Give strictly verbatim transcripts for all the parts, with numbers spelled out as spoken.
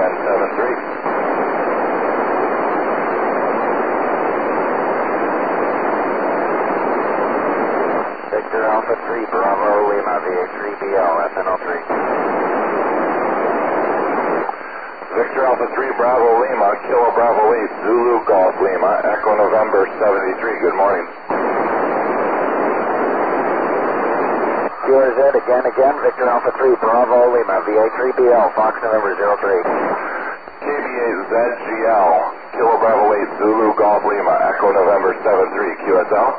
N seven three. Victor Alpha three, Bravo Lima, V A three B L, F N O three. Victor Alpha three, Bravo Lima, Kilo Bravo eight, Zulu Golf Lima, Echo November seventy-three. Good morning. Q R Z again, again, Victor Alpha three, Bravo Lima, V A three B L, Fox November zero three. K B A Z G L, Kilo Bravo eight, Zulu Golf Lima, Echo November seven three, Q S L.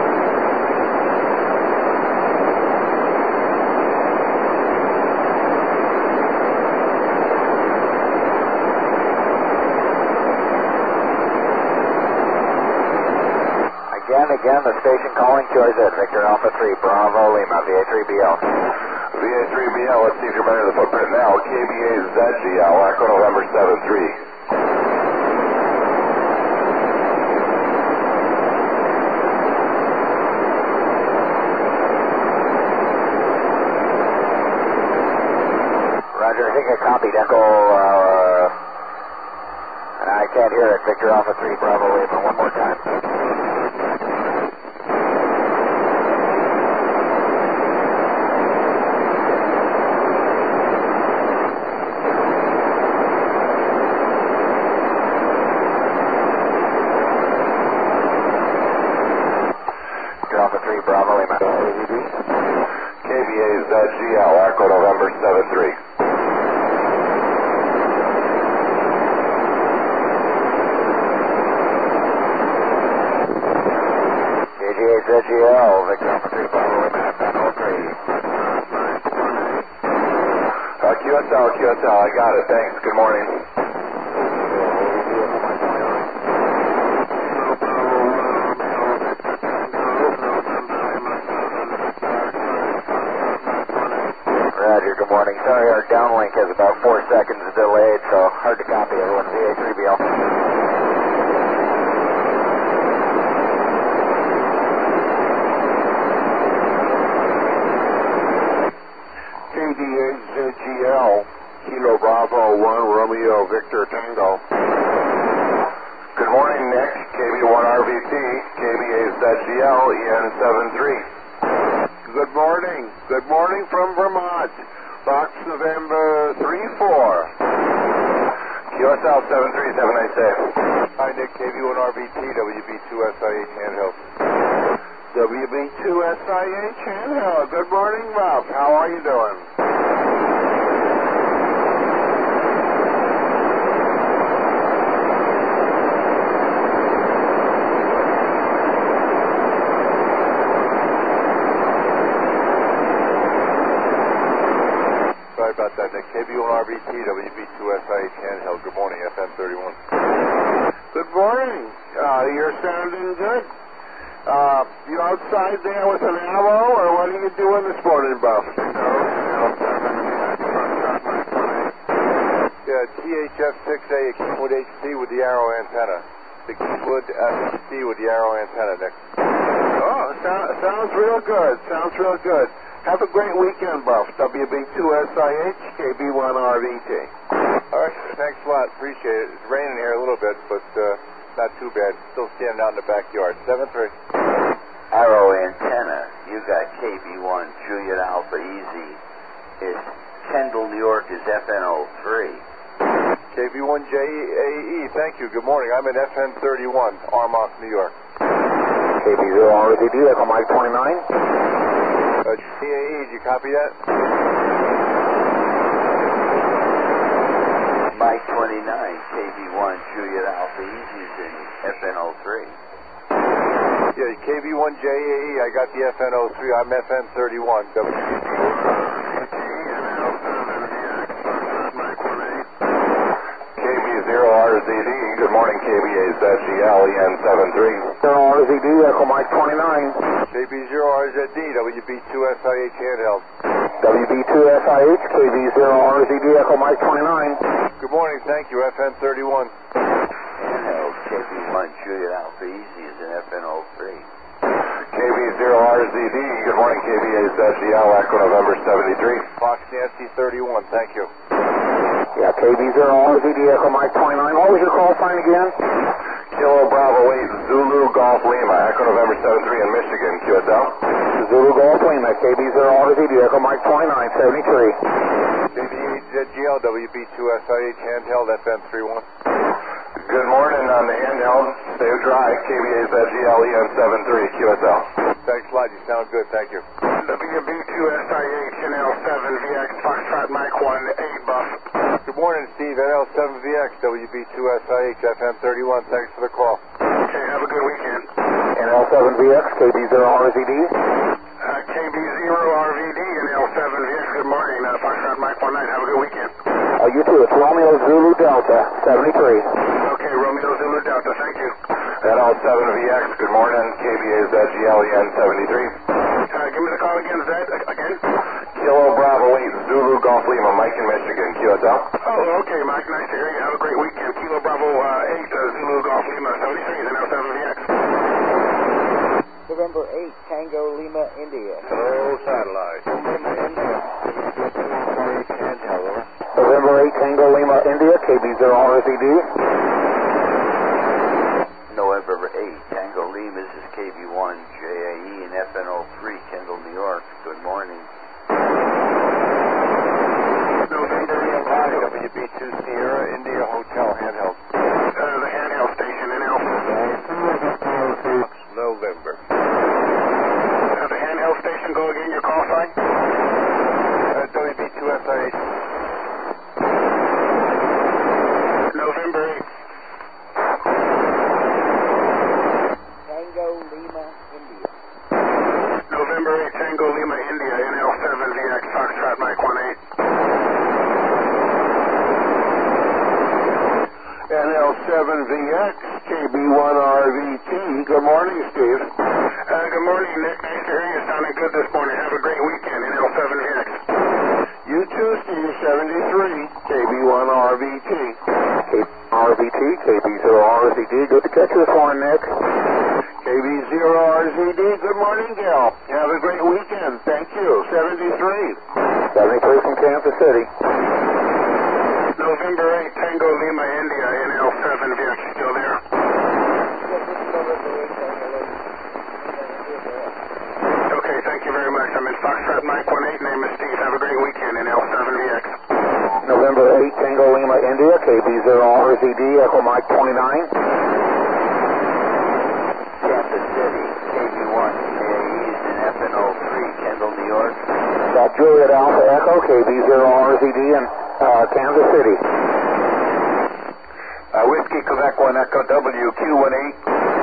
Again, again, the station calling Q R Z, Victor Alpha three, Bravo Lima, V A three B L. V A three B L, let's see if you're better the footprint now. K B A Z G L, Echo November seven three. Roger, I think I copied Echo, uh, I can't hear it, Victor Alpha three, Bravo Lima, one more time. Alpha three, Bravo Lima. K B A Z G L, Echo November seven three. K B A Z G L, Victor Alpha three, Bravo Lima, F N O three. Uh, Q S L, Q S L, I got it, thanks, good morning. Roger, good morning. Sorry, our downlink is about four seconds delayed, so hard to copy everyone. V A three B L. K D A Z G L, Kilo Bravo one, Romeo Victor Tango. Good morning, Nick. K B one R V T, K B A Z G L, E N seven three. Good morning. Good morning from Vermont. Fox November three four. Q S L seven three, have a nice day. Hi, Nick. K B one R V T, W B two S I H handheld. W B two S I H handheld. Good morning, Bob. How are you doing? Sorry about that, Nick. K B one R V T, W B two S I H handheld. Good morning, F M thirty-one. Good morning. Uh, you're sounding good. Uh, you outside there with an arrow, or what are you doing this morning, Buff? Yeah, T H F six A, Kingwood H C with the arrow antenna. The Kingwood H C with the arrow antenna, Nick. Oh, sound, sounds real good. Sounds real good. Have a great weekend, Buff. W B two S I H, K B one R V T. All right, thanks a lot. Appreciate it. It's raining here a little bit, but uh, not too bad. Still standing out in the backyard. seven three. Arrow antenna. You got K B one Juliet Alpha Easy. Is Kendall, New York is F N O three. K B one J A E, thank you. Good morning. I'm in F N thirty-one, Armonk, New York. K B zero R Z D, Echo Mike twenty-nine. Uh, J A E, did you copy that? Mike twenty-nine, K B one Juliet Alpha Easy is in F N O three. Yeah, K B one J A E, I got the F N O three. I'm F N thirty-one. W K B zero R Z D, good morning, K B A Z G L, E N seven three. zero R Z D, Echo Mike twenty-nine. K B zero R Z D, W B two S I H handheld. W B two S I H, K B zero R Z D, Echo Mike twenty-nine. Good morning, thank you, F N thirty-one. Handheld K B one Juliet Alpha Easy is in F N O three. K B zero R Z D, good morning, K B A Z G L, Echo November seventy-three. Fox Nancy thirty-one, thank you. Yeah, K B zero R Z D Echo Mike twenty-nine. What was your call sign again? Kilo Bravo eight, Zulu Golf Lima, Echo November seven three in Michigan, Q S L. Zulu Golf Lima, K B zero R Z D Echo Mike twenty-nine, seventy-three. K B eight Z G L, W B two S I H, handheld F M three one. Good morning on the handheld, stay dry, K B eight Z G L E N seven three, Q S L. Thanks a lot, you sound good, thank you. W B two S I H, N L seven V X, Foxtrot Mike one, eight buff. Good morning, Steve, N L seven V X, W B two S I H, F M thirty-one, thanks for the call. Okay, have a good weekend. N L seven V X, K B zero R Z D. Uh, K B zero R V D, N L seven V X, good morning, uh, Foxtrot Mike one nine, have a good weekend. Uh, you too, it's Romeo Zulu Delta, seventy-three. Okay, Romeo Zulu Delta, thank you. N L seven V X, good morning, K B A Z G L E N seventy-three. Uh, give me the call again, Zed, again. Kilo Bravo eight, Zulu Golf Lima, Mike in Michigan, Q S L. Oh, okay, Mike, nice to hear you. Have a great weekend. Kilo Bravo uh, eight, uh, Zulu Golf Lima, seventy-three, N L seven V X. November eight, Tango Lima, India. Hello, satellite. November eight, Tango Lima, India, K B zero R Z D. November eight, Tango Lima, this is K B one J A E and F N oh three, Kendall, New York. Good morning. November eight, W B two Sierra, India Hotel, handheld. uh, the handheld station, N L. November. Uh, the handheld station, go again, your call sign. Uh, W B two S I H. November eight. Tango Lima, India. November eight, Tango Lima, India, N L seven V X, Foxtrot Mike one eight. N L seven V X, K B one R V T. Good morning, Steve. Uh, good morning, Nick. Nice to hear you. Sounding good this morning. Have a great weekend, N L seven V X. You too, Steve, seventy-three, K B one R V T. K B R V T, K B zero R Z D. Good to catch you this morning, Nick. K B zero R Z D, good morning, Gil. Have a great weekend. Thank you. seventy-three. seventy-three from Kansas City. November eight, Tango Lima, India, N L seven V X. You still there? Okay, thank you very much. I'm in Foxtrot Mike one eight. Name is Steve. Have a great weekend, N L seven V X. November eight, Tango Lima, India, K B zero R Z D, Echo Mike twenty-nine. Kansas City, K B one J A Es and F N oh three, Kendall, New York. Got Juliet Alpha Echo, K B zero R Z D, and uh, Kansas City. Uh, Whiskey Quebec one Echo W Q one eight.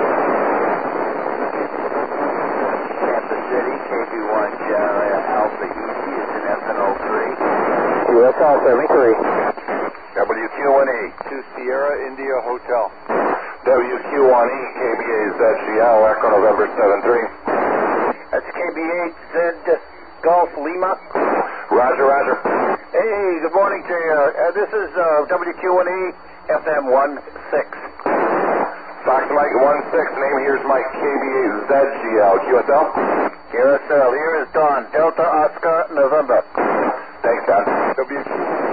Kansas City, K B one Juliet Alpha Easy is in F N oh three. U S L seventy-three. W Q one eight. Two Sierra, India Hotel. W Q one E, K B A Z G L, Echo November seven three. That's K B eight Z Golf Lima. Roger, roger. Hey, good morning to you. Uh, this is uh, W Q one E, F M one six. Fox Mike one six, name here's Mike, K B A Z G L, Q S L. Q S L, here is Don, Delta Oscar, November. Thanks, Don. W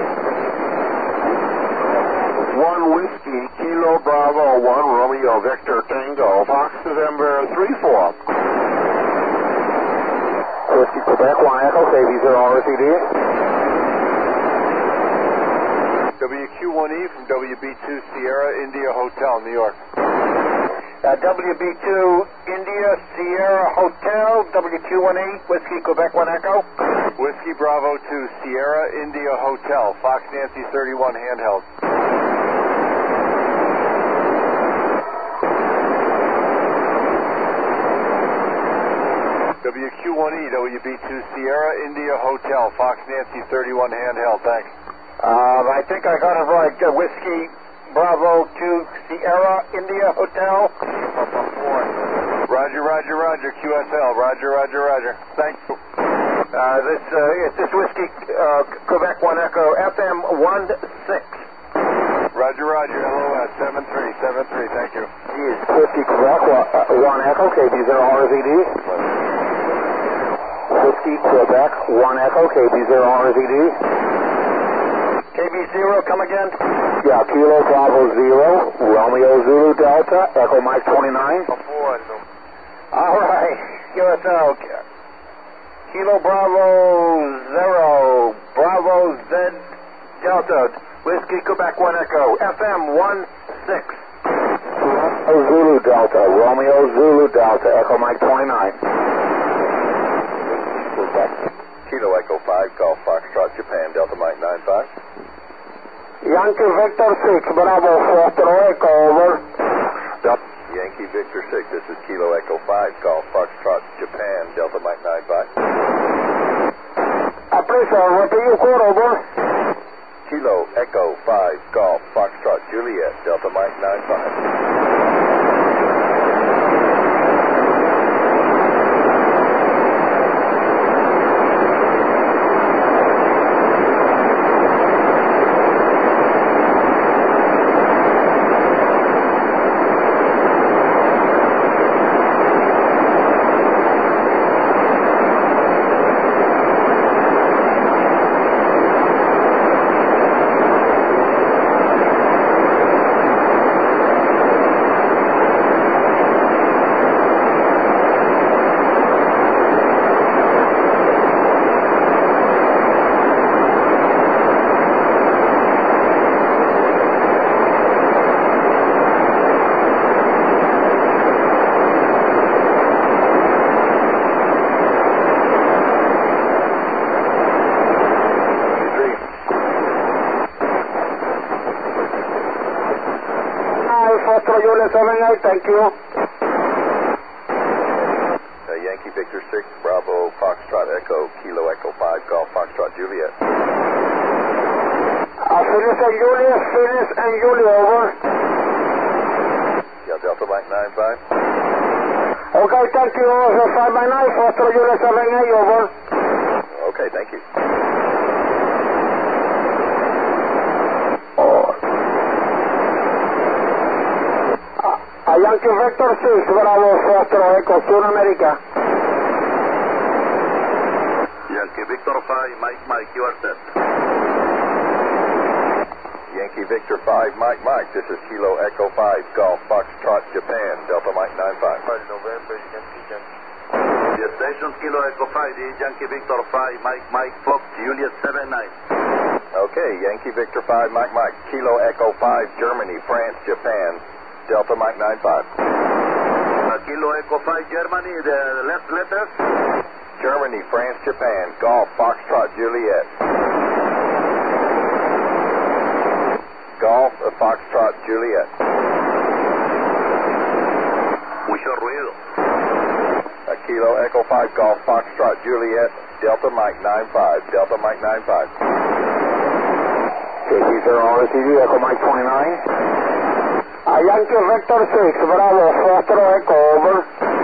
One Whiskey, Kilo Bravo, one Romeo Victor Tango, Fox November three four. Whiskey Quebec, one Echo, K B zero R Z D. W Q one E from W B two Sierra, India Hotel, New York. Uh, W B two India Sierra Hotel, W Q one E, Whiskey Quebec one Echo. Whiskey Bravo two Sierra, India Hotel, Fox Nancy thirty-one, handheld. W Q one E, W B two Sierra, India Hotel, Fox Nancy thirty-one, handheld, thanks. Um, I think I got it right. Uh, Whiskey Bravo two Sierra India Hotel. Roger, roger, roger, Q S L, roger, roger, roger. Thank you. Uh, this, uh, it's this Whiskey uh, Quebec one Echo, F M one six. Roger, roger, L O S, seven three, seven three, thank you. Whiskey Quebec, one Echo, K B zero R Z D. Whiskey Quebec, one Echo, K B zero R Z D. K B zero, come again? Yeah, Kilo Bravo Zero, Romeo Zulu Delta, Echo Mike twenty-nine. All right, U S L. Kilo Bravo Zero, Bravo Z Delta, Whiskey Quebec one Echo, F M one six. Zulu Delta, Romeo Zulu Delta, Echo Mike twenty-nine. Kilo Echo five, Golf Foxtrot, Japan, Delta Mike nine five. Yankee Victor six, Bravo Foxtrot Echo, over. Yankee Victor six, this is Kilo Echo five, Golf Foxtrot, Japan, Delta Mike nine five. Uh, please, sir, repeat your code, over. Kilo Echo five, Golf Foxtrot, Juliet, Delta Mike nine five. seven eight, thank you. Uh, Yankee Victor six, Bravo Foxtrot Echo, Kilo Echo five, Golf Foxtrot, Juliet. Uh, Phyllis and Juliet, Phyllis and Juliet, over. Yeah, Delta Mike nine five. Okay, thank you. five by nine, Foxtrot Juliet seven eight, over. Okay, thank you. Yankee Victor six, Bravo Foxtrot Echo, Sur America. Yankee Victor five, Mike Mike, you are set. Yankee Victor five, Mike Mike, this is Kilo Echo five, Golf Foxtrot, Japan, Delta Mike nine five. The station Kilo Echo five, Yankee Victor five, Mike Mike, Fox, Juliet seven nine. Okay, Yankee Victor five, Mike Mike, Kilo Echo five, Germany, France, Japan, Delta Mike nine five. Uh, Kilo Echo five, Germany, the left letters? Germany, France, Japan, Golf Foxtrot, Juliet. Golf uh, Foxtrot, Juliet. Mucho ruido. Uh, Kilo Echo five, Golf Foxtrot, Juliet, Delta Mike nine five, Delta Mike nine five. K P zero R C D, Echo Mike twenty-nine. Uh, Yankee Victor six, Bravo Foxtrot Echo, over.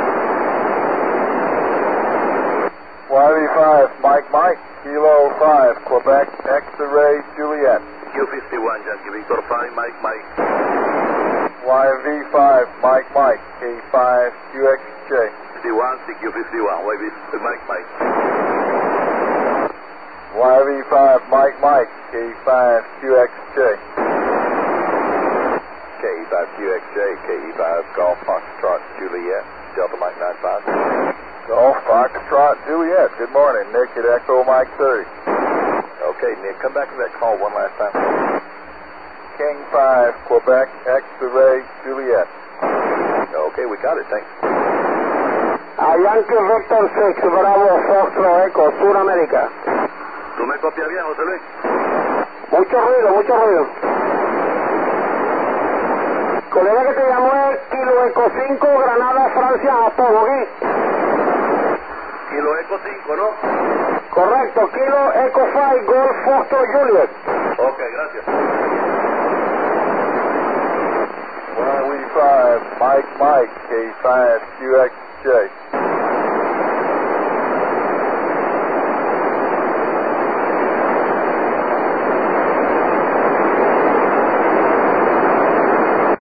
Y V five, Mike Mike, Kilo five, Quebec, X-Ray, Juliet. Q fifty-one, Yankee Victor five, Mike Mike. Y V five, Mike Mike, K five, Q X J. fifty-one, C Q fifty-one, Y V, Mike Mike. Y V five, Mike Mike, K five, Q X J. K E five Q X J, K E five Golf Foxtrot, Juliet, Delta Mike nine five. Golf Foxtrot, Juliet, good morning. Nick at Echo Mike thirty. Okay, Nick, come back to that call one last time. King five, Quebec, X-Ray, Juliet. Okay, we got it, thanks. Uh, Yankee Victor six, Bravo Foxtrot Echo, Sur América. ¿Tú me copias bien, José Luis? Mucho ruido, mucho ruido. Colega que te llamó es Kilo Eco cinco, Granada, Francia, Japón, ¿ok? Kilo Eco cinco, ¿no? Correcto, Kilo Eco cinco, Golf Foxtrot Juliet. Ok, gracias. Y V five, Mike Mike, K five, Q X J.